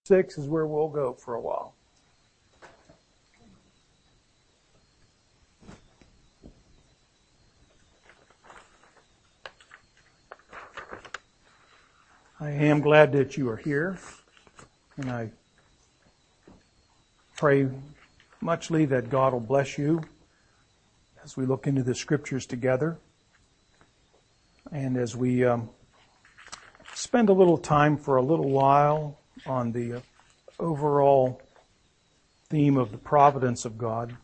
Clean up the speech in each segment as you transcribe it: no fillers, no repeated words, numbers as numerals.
6 is where we'll go for a while. I am glad that you are here, and I pray muchly that God will bless you as we look into the Scriptures together, and as we spend a little time for a little while on the overall theme of the providence of God.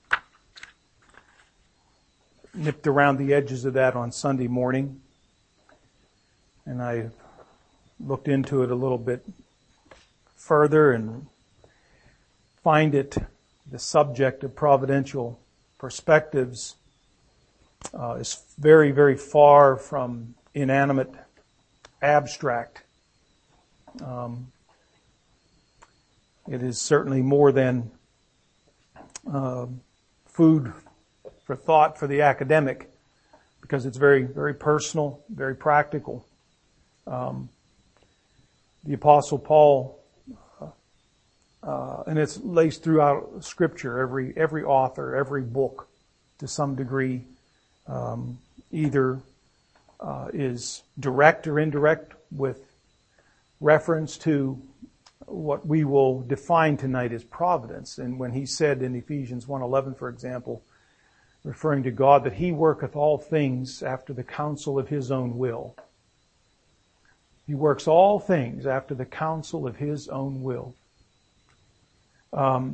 Nipped around the edges of that on Sunday morning, and I looked into it a little bit further and find it, the subject of providential perspectives is very, very far from inanimate, abstract. It is certainly more than food for thought for the academic, because it's very, very personal, very practical. The Apostle Paul, and it's laced throughout Scripture, every author, every book, to some degree, either is direct or indirect with reference to what we will define tonight as providence. And when he said in Ephesians 1:11, for example, referring to God, that He worketh all things after the counsel of His own will. He works all things after the counsel of His own will. A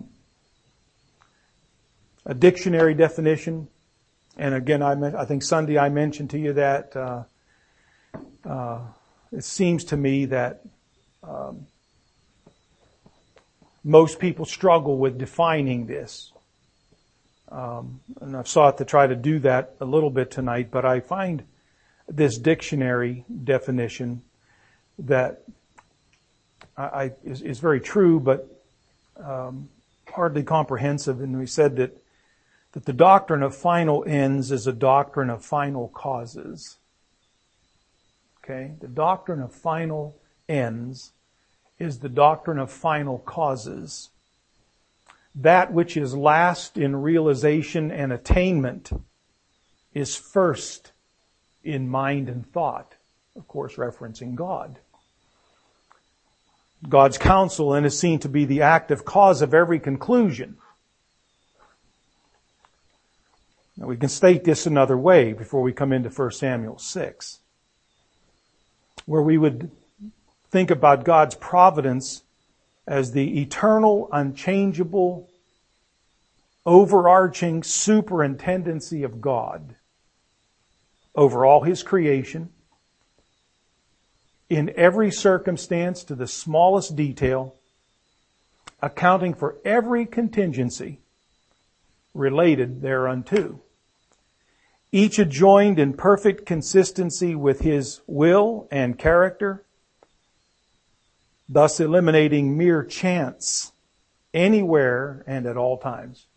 dictionary definition, and again, I think Sunday I mentioned to you that it seems to me that most people struggle with defining this. And I've sought to try to do that a little bit tonight, but I find this dictionary definition that is very true, but hardly comprehensive. And we said that the doctrine of final ends is a doctrine of final causes. Okay? The doctrine of final ends is the doctrine of final causes. That which is last in realization and attainment is first in mind and thought. Of course, referencing God. God's counsel then is seen to be the active cause of every conclusion. Now we can state this another way before we come into 1 Samuel 6, where we would think about God's providence as the eternal, unchangeable, overarching superintendency of God over all His creation, in every circumstance to the smallest detail, accounting for every contingency related thereunto, each adjoined in perfect consistency with His will and character, thus eliminating mere chance anywhere and at all times.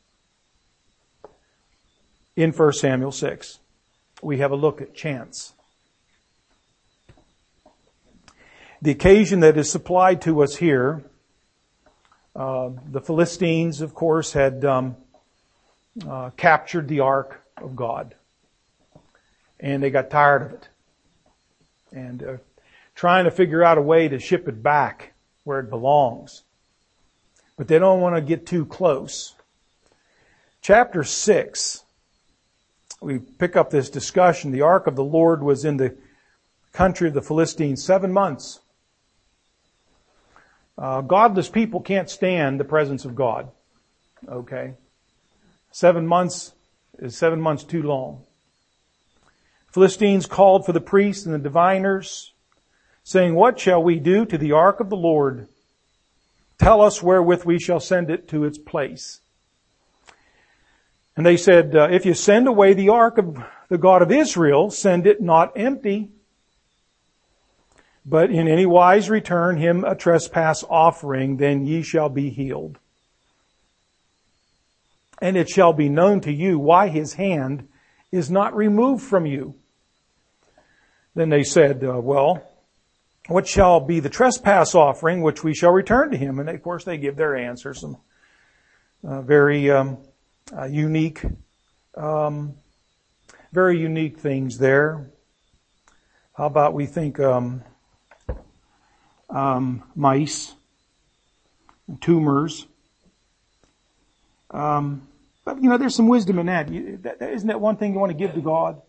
In 1 Samuel 6, we have a look at chance. The occasion that is supplied to us here, the Philistines, of course, had captured the Ark of God. And they got tired of it. And trying to figure out a way to ship it back where it belongs. But they don't want to get too close. Chapter 6, we pick up this discussion. The Ark of the Lord was in the country of the Philistines 7 months. Godless people can't stand the presence of God. Okay? 7 months is 7 months too long. Philistines called for the priests and the diviners, saying, "What shall we do to the ark of the Lord? Tell us wherewith we shall send it to its place." And they said, "If you send away the ark of the God of Israel, send it not empty, but in any wise return him a trespass offering, then ye shall be healed. And it shall be known to you why His hand is not removed from you." Then they said, what shall be the trespass offering which we shall return to him? And of course they give their answer, some very unique things there. How about we think mice, tumors. But there's some wisdom in that. Isn't that one thing you want to give to God?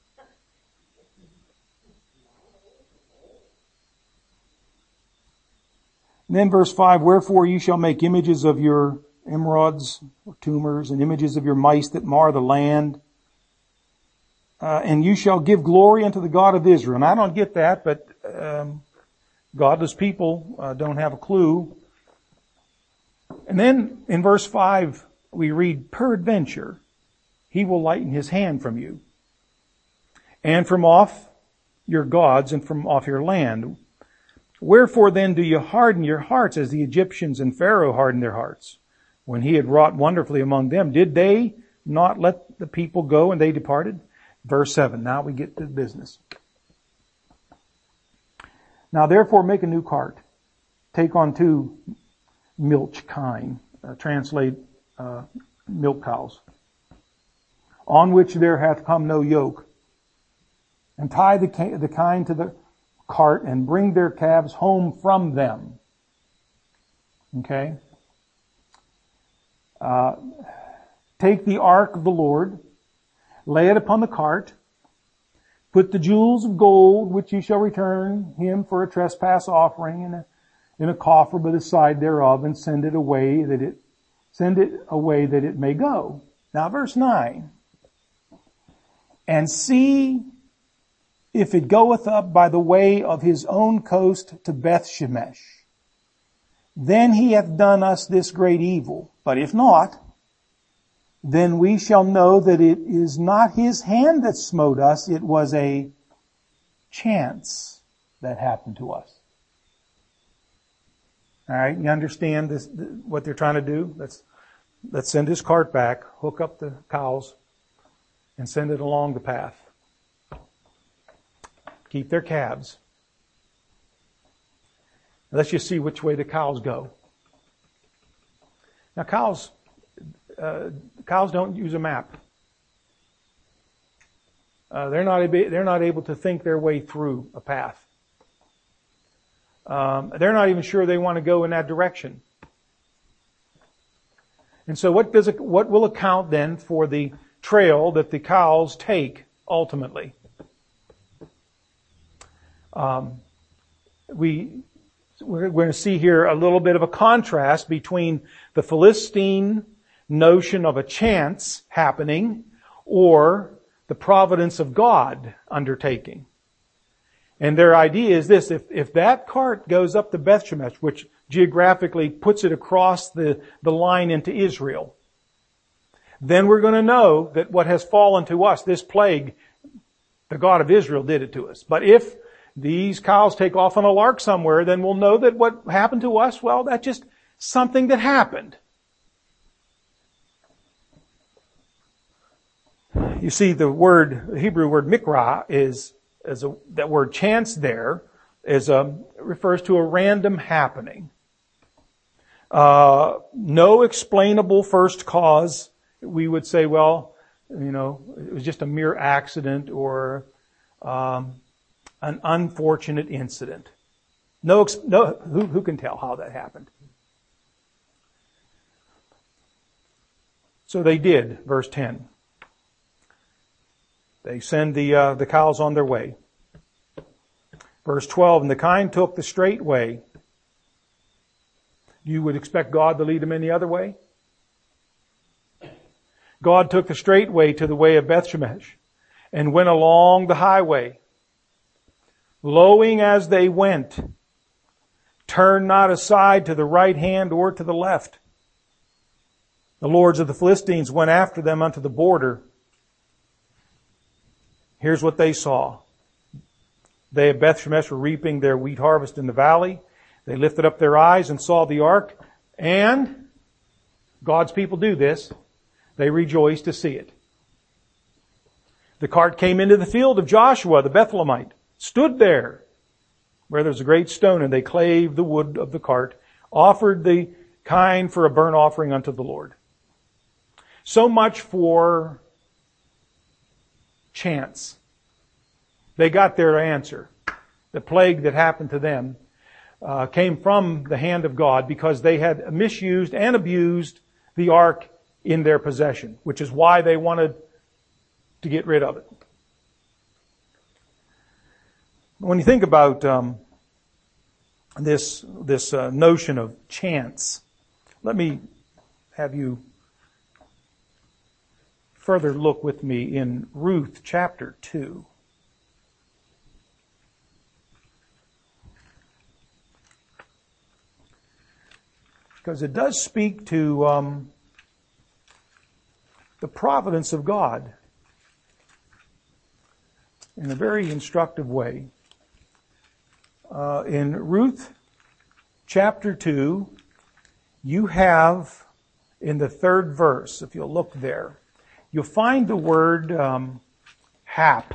And then verse 5, wherefore you shall make images of your emerods, or tumors, and images of your mice that mar the land. And you shall give glory unto the God of Israel. And I don't get that, but godless people don't have a clue. And then in verse 5, we read, peradventure, he will lighten his hand from you, and from off your gods, and from off your land. Wherefore then do you harden your hearts as the Egyptians and Pharaoh hardened their hearts? When he had wrought wonderfully among them, did they not let the people go and they departed? Verse 7, now we get to business. Now therefore make a new cart. Take on 2 milch kine, translate milk cows, on which there hath come no yoke, and tie the kine to the cart and bring their calves home from them. Okay? Take the ark of the Lord, lay it upon the cart, put the jewels of gold which ye shall return him for a trespass offering in a coffer by the side thereof, and send it away that it may go. Now verse 9. And see if it goeth up by the way of his own coast to Bethshemesh. Then he hath done us this great evil. But if not, then we shall know that it is not his hand that smote us, it was a chance that happened to us. Alright, you understand this, what they're trying to do? Let's send his cart back, hook up the cows, and send it along the path. Keep their calves. Let's just see which way the cows go. Now cows don't use a map. They're not able to think their way through a path. They're not even sure they want to go in that direction. And so what will account then for the trail that the cows take ultimately? We're going to see here a little bit of a contrast between the Philistine notion of a chance happening or the providence of God undertaking. And their idea is this: if that cart goes up to Bethshemesh, which geographically puts it across the line into Israel, then we're going to know that what has fallen to us, this plague, the God of Israel did it to us. But if these cows take off on a lark somewhere, then we'll know that what happened to us, well, that's just something that happened. You see, the Hebrew word mikra that word chance there refers to a random happening. No explainable first cause. We would say, well, it was just a mere accident or an unfortunate incident. No, who can tell how that happened? So they did, verse 10. They send the cows on their way. Verse 12, and the kine took the straight way. You would expect God to lead them any other way? God took the straight way to the way of Bethshemesh and went along the highway. Lowing as they went, turned not aside to the right hand or to the left. The lords of the Philistines went after them unto the border. Here's what they saw. They of Bethshemesh were reaping their wheat harvest in the valley. They lifted up their eyes and saw the ark, and God's people do this. They rejoiced to see it. The cart came into the field of Joshua, the Bethlehemite, stood there. where there's a great stone, and they clave the wood of the cart, offered the kind for a burnt offering unto the Lord. So much for chance. They got their answer. The plague that happened to them came from the hand of God because they had misused and abused the ark in their possession, which is why they wanted to get rid of it. When you think about this notion of chance, let me have you further look with me in Ruth chapter 2. Because it does speak to the providence of God in a very instructive way. In Ruth chapter 2, you have in the 3rd verse, if you'll look there, you'll find the word hap.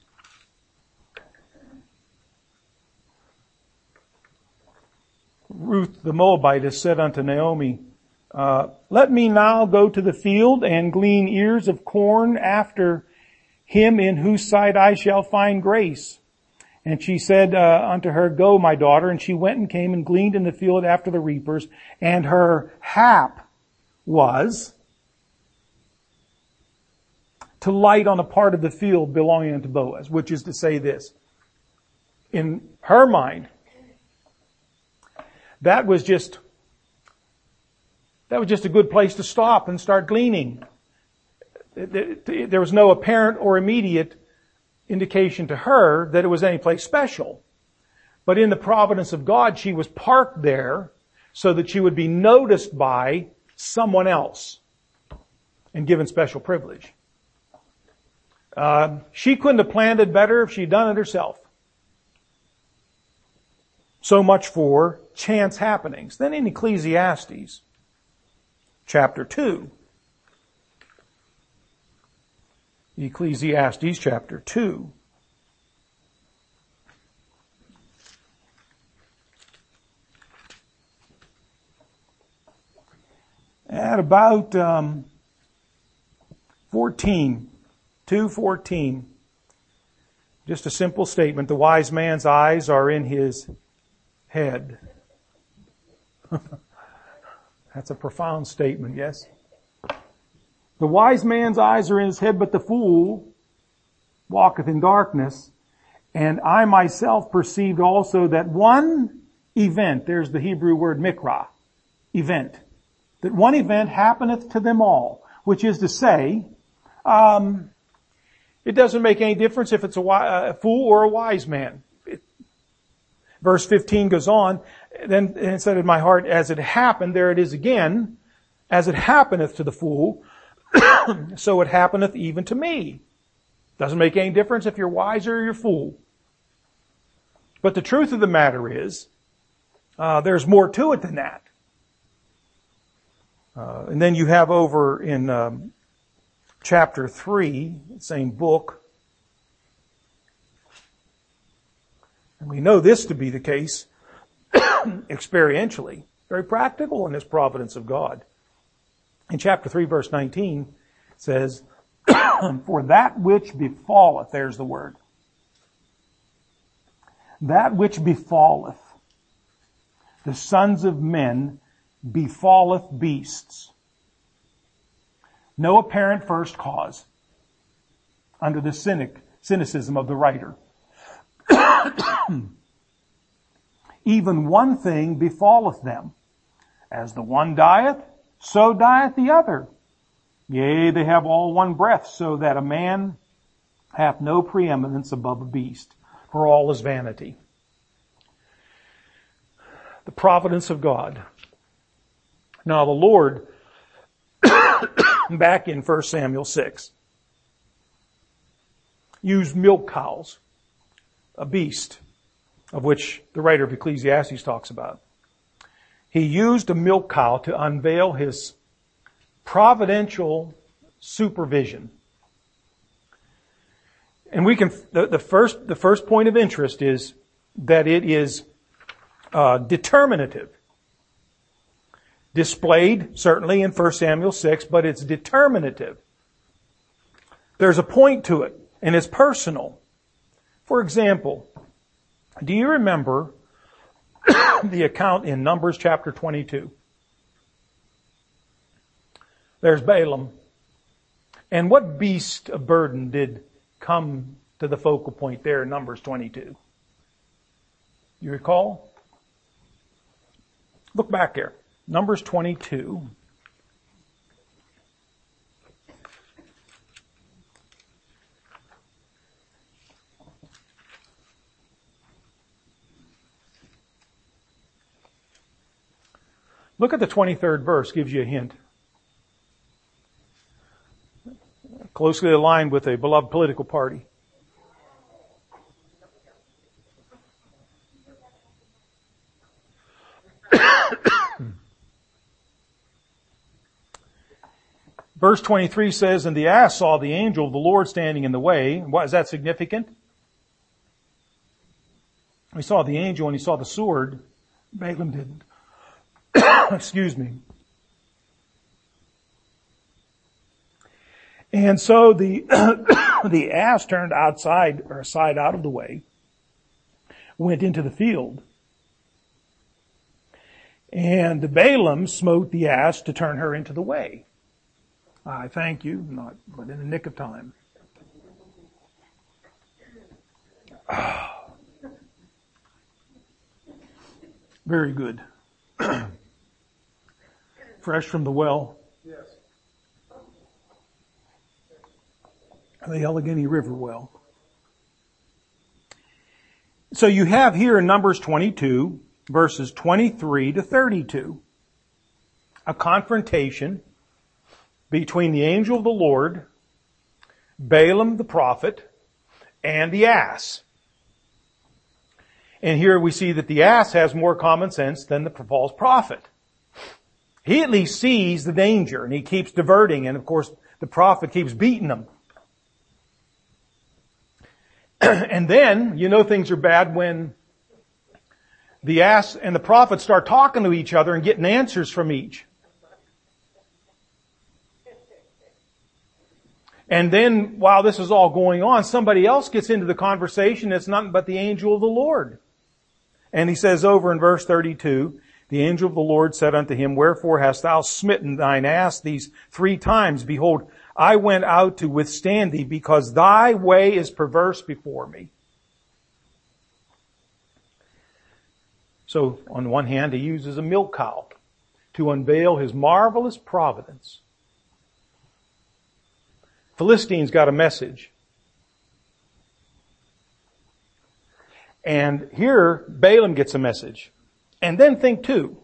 Ruth the Moabitess said unto Naomi, let me now go to the field and glean ears of corn after him in whose sight I shall find grace. And she said unto her, go, my daughter. And she went and came and gleaned in the field after the reapers. And her hap was to light on a part of the field belonging unto Boaz, which is to say this. In her mind, that was just a good place to stop and start gleaning. There was no apparent or immediate indication to her that it was any place special. But in the providence of God, she was parked there so that she would be noticed by someone else and given special privilege. She couldn't have planned it better if she'd done it herself. So much for chance happenings. Then in Ecclesiastes chapter 2. Ecclesiastes chapter 2. At about 2:14, just a simple statement. The wise man's eyes are in his head. That's a profound statement, yes? The wise man's eyes are in his head, but the fool walketh in darkness. And I myself perceived also that one event, there's the Hebrew word mikra, event, that one event happeneth to them all, which is to say, it doesn't make any difference if it's a fool or a wise man. Verse 15 goes on, then it said in my heart, as it happened, there it is again, as it happeneth to the fool, so it happeneth even to me. Doesn't make any difference if you're wise or you're fool. But the truth of the matter is, there's more to it than that. And then you have over in chapter 3, same book, and we know this to be the case experientially, very practical in this providence of God. In chapter 3, verse 19, it says, for that which befalleth, there's the word, that which befalleth the sons of men befalleth beasts. No apparent first cause under the cynicism of the writer. Even one thing befalleth them. As the one dieth, so dieth the other. Yea, they have all one breath, so that a man hath no preeminence above a beast, for all is vanity. The providence of God. Now the Lord, back in 1 Samuel 6, used milk cows, a beast of which the writer of Ecclesiastes talks about. He used a milk cow to unveil his providential supervision. And we can, the first point of interest is that it is determinative. Displayed, certainly, in 1 Samuel 6, but it's determinative. There's a point to it, and it's personal. For example, do you remember the account in Numbers chapter 22? There's Balaam. And what beast of burden did come to the focal point there in Numbers 22? You recall? Look back there. Numbers 22. Look at the 23rd verse, gives you a hint. Closely aligned with a beloved political party. Verse 23 says, "And the ass saw the angel of the Lord standing in the way." What is that significant? He saw the angel and he saw the sword. Balaam didn't. Excuse me. And so the the ass turned outside or aside out of the way, went into the field. And Balaam smote the ass to turn her into the way. I thank you, but in the nick of time. Very good. Fresh from the well. Yes. The Allegheny River well. So you have here in Numbers 22, verses 23 to 32, a confrontation between the angel of the Lord, Balaam the prophet, and the ass. And here we see that the ass has more common sense than the false prophet. He at least sees the danger and he keeps diverting, and of course the prophet keeps beating him. And then, you know things are bad when the ass and the prophet start talking to each other and getting answers from each. And then, while this is all going on, somebody else gets into the conversation. It's nothing but the angel of the Lord. And he says over in verse 32, "The angel of the Lord said unto him, Wherefore hast thou smitten thine ass these 3 times? Behold, I went out to withstand thee, because thy way is perverse before me." So, on one hand, he uses a milk cow to unveil his marvelous providence. Philistines got a message. And here, Balaam gets a message. And then think too.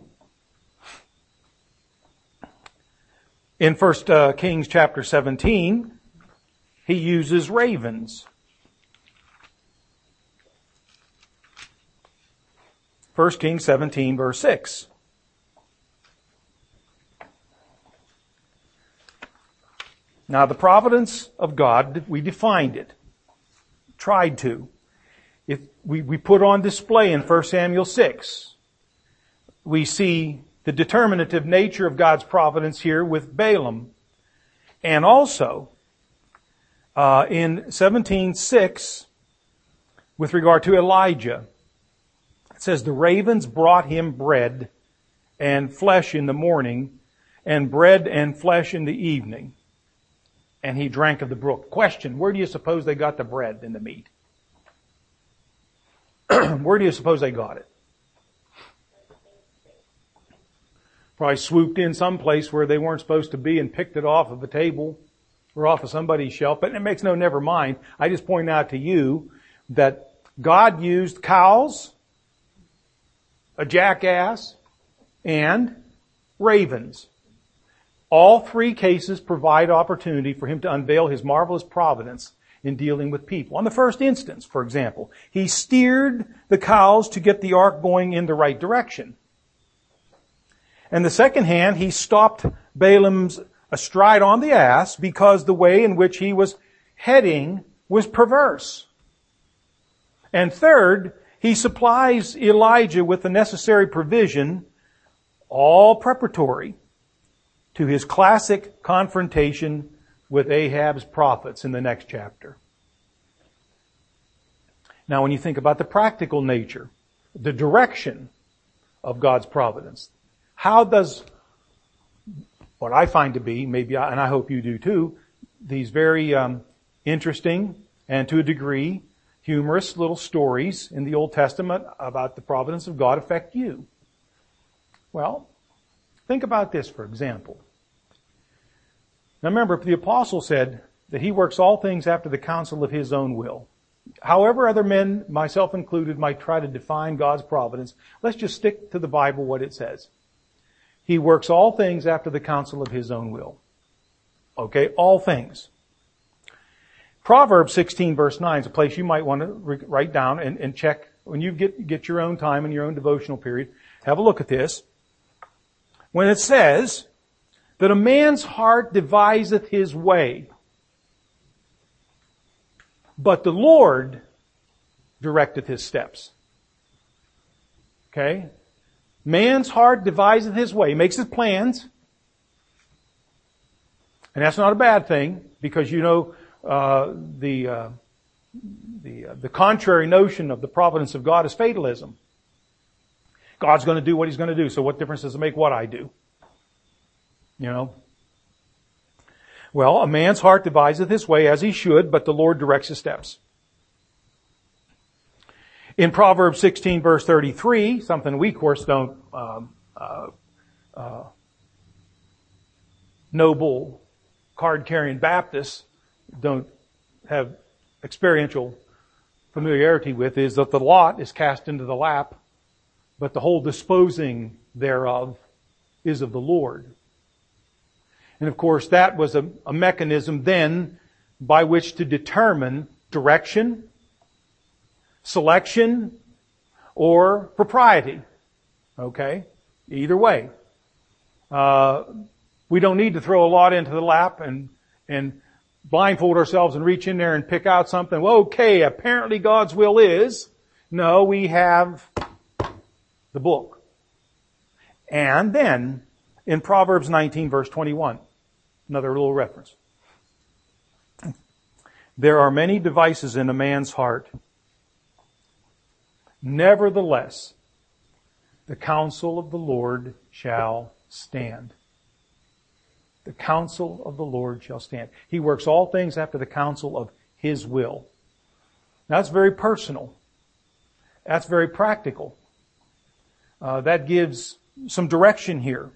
In 1 Kings chapter 17, he uses ravens. 1 Kings 17 verse 6. Now the providence of God, we defined it. Tried to. If we put on display in 1 Samuel 6. We see the determinative nature of God's providence here with Balaam. And also, in 17:6, with regard to Elijah, it says, "The ravens brought him bread and flesh in the morning, and bread and flesh in the evening. And he drank of the brook." Question, where do you suppose they got the bread and the meat? Where do you suppose they got it? Probably swooped in someplace where they weren't supposed to be and picked it off of a table or off of somebody's shelf. But it makes no never mind. I just point out to you that God used cows, a jackass, and ravens. All 3 cases provide opportunity for him to unveil his marvelous providence in dealing with people. On the first instance, for example, he steered the cows to get the ark going in the right direction. And the second hand, he stopped Balaam's astride on the ass because the way in which he was heading was perverse. And third, He supplies Elijah with the necessary provision, all preparatory to his classic confrontation with Ahab's prophets in the next chapter. Now, when you think about the practical nature, the direction of God's providence, how does what I find to be, and I hope you do too, these very interesting and to a degree humorous little stories in the Old Testament about the providence of God affect you? Well, think about this, for example. Now remember, the apostle said that he works all things after the counsel of his own will. However other men, myself included, might try to define God's providence, let's just stick to the Bible what it says. He works all things after the counsel of his own will. Okay, all things. Proverbs 16 verse 9 is a place you might want to write down and check when you get your own time and your own devotional period. Have a look at this. When it says that a man's heart deviseth his way, but the Lord directeth his steps. Okay? Man's heart deviseth his way. He makes his plans. And that's not a bad thing, because you know, the contrary notion of the providence of God is fatalism. God's going to do what He's going to do, so what difference does it make what I do? You know? Well, a man's heart deviseth his way as he should, but the Lord directs his steps. In Proverbs 16 verse 33, something we of course don't, noble card-carrying Baptists don't have experiential familiarity with, is that the lot is cast into the lap, but the whole disposing thereof is of the Lord. And of course that was a mechanism then by which to determine direction, selection, or propriety. Okay? Either way. We don't need to throw a lot into the lap and blindfold ourselves and reach in there and pick out something. Well, okay, apparently God's will is. No, we have the book. And then in Proverbs 19 verse 21, another little reference. There are many devices in a man's heart. Nevertheless, the counsel of the Lord shall stand. The counsel of the Lord shall stand. He works all things after the counsel of His will. Now, that's very personal. That's very practical. That gives some direction here.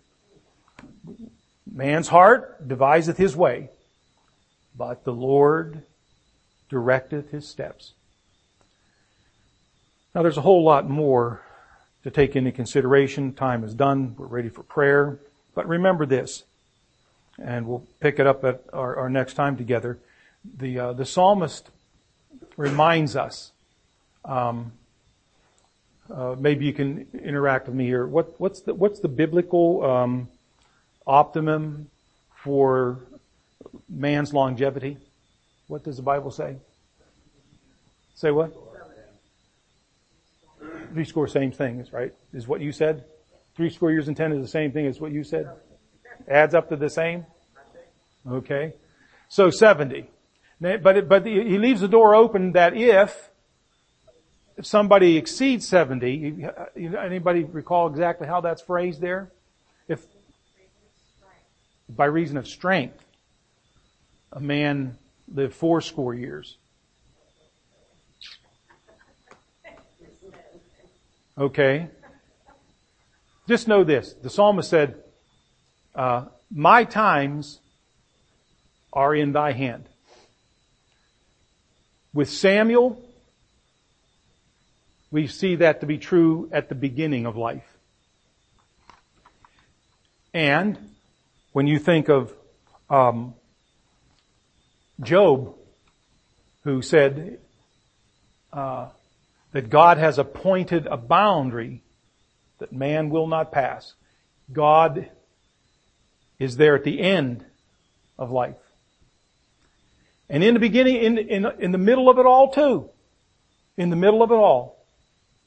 Man's heart deviseth his way, but the Lord directeth his steps. Now, there's a whole lot more to take into consideration. Time is done. We're ready for prayer. But remember this, and we'll pick it up at our next time together. The psalmist reminds us, maybe you can interact with me here. What's the biblical optimum for man's longevity? What does the Bible say? Say what? 70, same thing, right? Is what you said? 70 years and 10 is the same thing as what you said? Adds up to the same? Okay. So 70. But he leaves the door open that if somebody exceeds 70, anybody recall exactly how that's phrased there? If by reason of strength, a man lived 80 years. Okay. Just know this. The psalmist said, my times are in thy hand. With Samuel, we see that to be true at the beginning of life. And when you think of Job, who said that God has appointed a boundary that man will not pass. God is there at the end of life. And in the beginning, in the middle of it all too, in the middle of it all,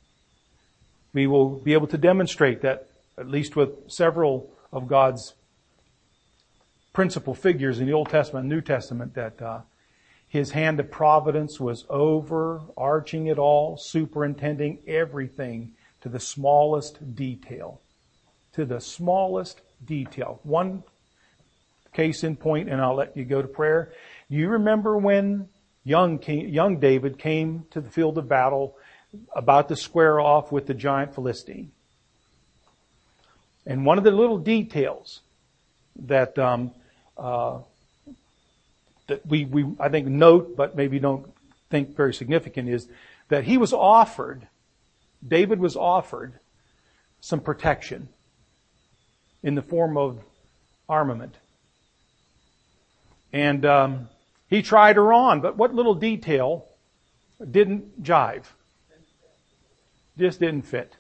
we will be able to demonstrate that, at least with several of God's principal figures in the Old Testament and New Testament, that His hand of providence was overarching it all, superintending everything to the smallest detail. To the smallest detail. One case in point, and I'll let you go to prayer. Do you remember when young David came to the field of battle about to square off with the giant Philistine? And one of the little details that that we I think note, but maybe don't think very significant, is that David was offered some protection in the form of armament. And he tried her on, but what little detail didn't jive? Just didn't fit.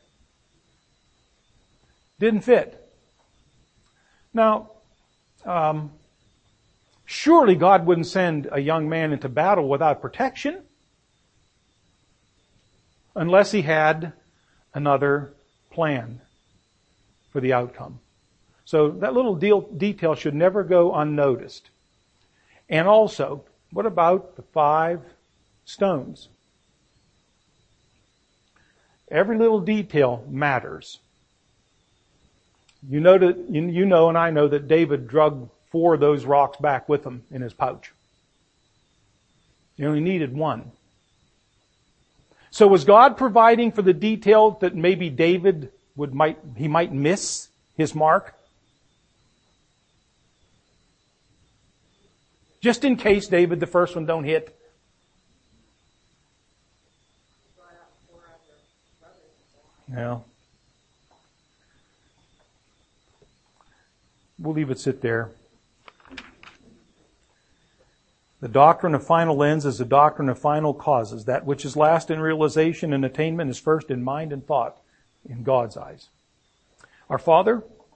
Didn't fit. Now, surely God wouldn't send a young man into battle without protection, unless He had another plan for the outcome. So that little detail should never go unnoticed. And also, what about the 5 stones? Every little detail matters. You know, and I know that David drug 4 of those rocks back with him in his pouch. He only needed 1. So was God providing for the detail that maybe David might miss his mark? Just in case, David, the first one don't hit. Yeah. We'll leave it sit there. The doctrine of final ends is the doctrine of final causes. That which is last in realization and attainment is first in mind and thought in God's eyes. Our Father,